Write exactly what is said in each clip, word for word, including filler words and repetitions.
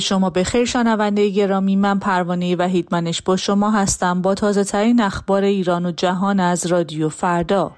شما بخیر شنونده گرامی، من پروانه وحیدمنش با شما هستم با تازه ترین اخبار ایران و جهان از رادیو فردا.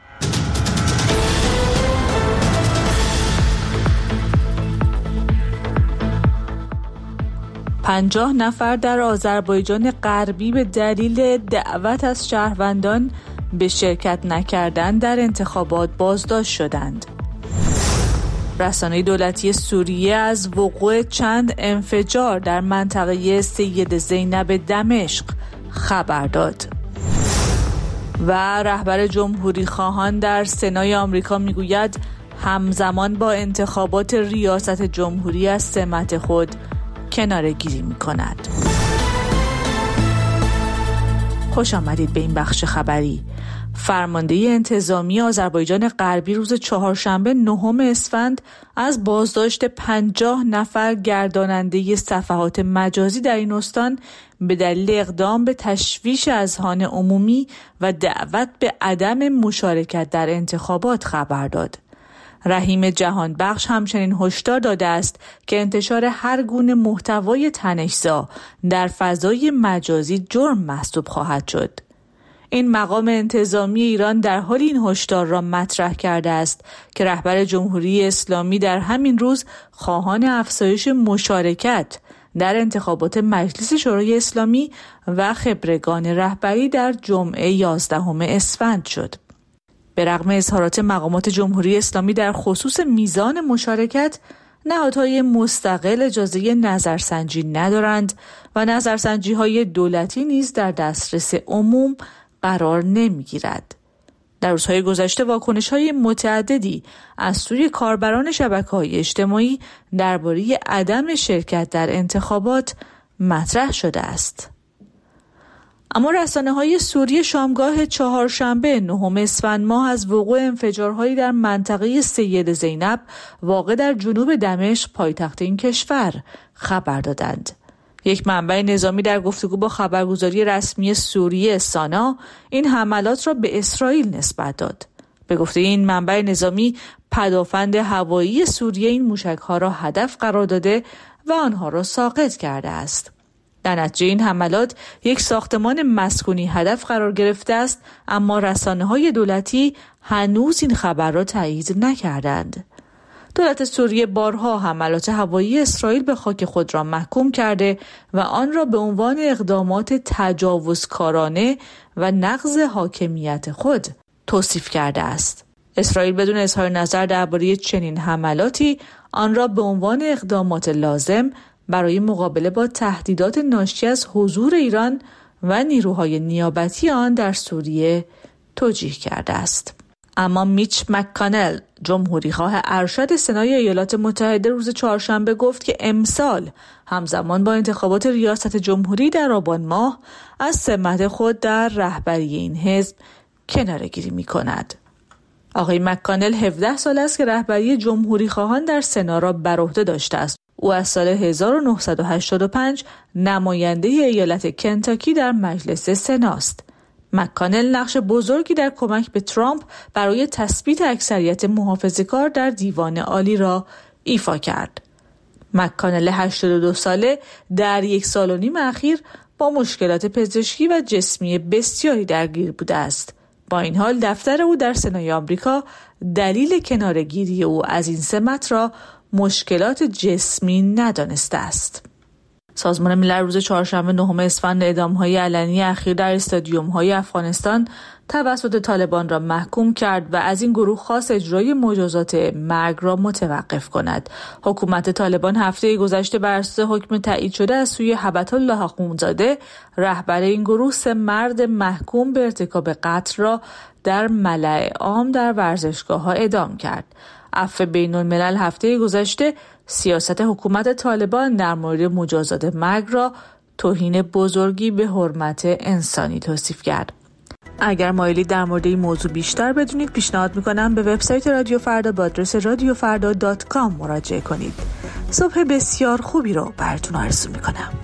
پنجاه نفر در آذربایجان غربی به دلیل دعوت از شهروندان به شرکت نکردن در انتخابات بازداشت شدند. رسانه دولتی سوریه از وقوع چند انفجار در منطقه سید زینب دمشق خبر داد. و رهبر جمهوری خواهان در سنای آمریکا میگوید همزمان با انتخابات ریاست جمهوری از سمت خود کناره‌گیری می‌کند. خوش آمدید به این بخش خبری. فرمانده انتظامی آذربایجان غربی روز چهارشنبه نهم اسفند از بازداشت پنجاه نفر گرداننده صفحات مجازی در این استان به دلیل اقدام به تشویش اذهان عمومی و دعوت به عدم مشارکت در انتخابات خبر داد. رحیم جهانبخش همچنین هشدار داده است که انتشار هر گونه محتوای طنزآمیز در فضای مجازی جرم محسوب خواهد شد. این مقام انتظامی ایران در حال این هشدار را مطرح کرده است که رهبر جمهوری اسلامی در همین روز خواهان افزایش مشارکت در انتخابات مجلس شورای اسلامی و خبرگان رهبری در جمعه یازدهم اسفند شد. به رغم اظهارات مقامات جمهوری اسلامی در خصوص میزان مشارکت، نهادهای مستقل اجازه نظرسنجی ندارند و نظرسنجی‌های دولتی نیز در دسترس عموم قرار نمی‌گیرد. در روزهای گذشته واکنش‌های متعددی از سوی کاربران شبکه‌های اجتماعی درباره عدم شرکت در انتخابات مطرح شده است. اما رسانه‌های سوریه شامگاه چهارشنبه نهم اسفند ماه از وقوع انفجارهایی در منطقه سید زینب واقع در جنوب دمشق پایتخت این کشور خبر دادند. یک منبع نظامی در گفتگو با خبرگزاری رسمی سوریه سانا این حملات را به اسرائیل نسبت داد. به گفته این منبع نظامی، پدافند هوایی سوریه این موشک‌ها را هدف قرار داده و آنها را ساقط کرده است. در نتیجه این حملات یک ساختمان مسکونی هدف قرار گرفته است، اما رسانه‌های دولتی هنوز این خبر را تایید نکردند. دولت سوریه بارها حملات هوایی اسرائیل به خاک خود را محکوم کرده و آن را به عنوان اقدامات تجاوزکارانه و نقض حاکمیت خود توصیف کرده است. اسرائیل بدون اظهار نظر درباره چنین حملاتی آن را به عنوان اقدامات لازم برای مقابله با تهدیدات ناشی از حضور ایران و نیروهای نیابتی آن در سوریه توجیه کرده است. اما میچ مک‌کانل، جمهوریخواه ارشد سنای ایالات متحده، روز چهارشنبه گفت که امسال همزمان با انتخابات ریاست جمهوری در آبان ماه از سمت خود در رهبری این حزب کناره‌گیری می‌کند. آقای مک‌کانل هفده سال است که رهبری جمهوریخواهان در سنا را بر عهده داشته است. او از سال هزار و نهصد و هشتاد و پنج نماینده ایالت کنتاکی در مجلس سناست. مک‌کانل نقش بزرگی در کمک به ترامپ برای تثبیت اکثریت محافظه‌کار در دیوان عالی را ایفا کرد. مک‌کانل هشتاد و دو ساله در یک سال و نیم اخیر با مشکلات پزشکی و جسمی بسیاری درگیر بوده است. با این حال دفتر او در سنای آمریکا دلیل کناره‌گیری او از این سمت را مشکلات جسمی ندانسته است. سازمان ملل روز چهارشنبه نهم اسفند اعدام‌های علنی اخیر در استادیوم‌های افغانستان توسط طالبان را محکوم کرد و از این گروه خواست اجرای مجازات مرگ را متوقف کند. حکومت طالبان هفته گذشته بر اساس حکم تایید شده از سوی هبت الله اخونزاده، رهبر این گروه، سه مرد محکوم به ارتکاب قتل را در ملأ عام در ورزشگاه‌ها اعدام کرد. عفو بین‌الملل هفته گذشته سیاست حکومت طالبان در مورد مجازات مرگ را توهین بزرگی به حرمت انسانی توصیف کرد. اگر مایلید در مورد این موضوع بیشتر بدونید، پیشنهاد میکنم به وبسایت رادیو فردا با آدرس رادیو فردا دات کام مراجعه کنید. صبح بسیار خوبی رو براتون آرزو میکنم.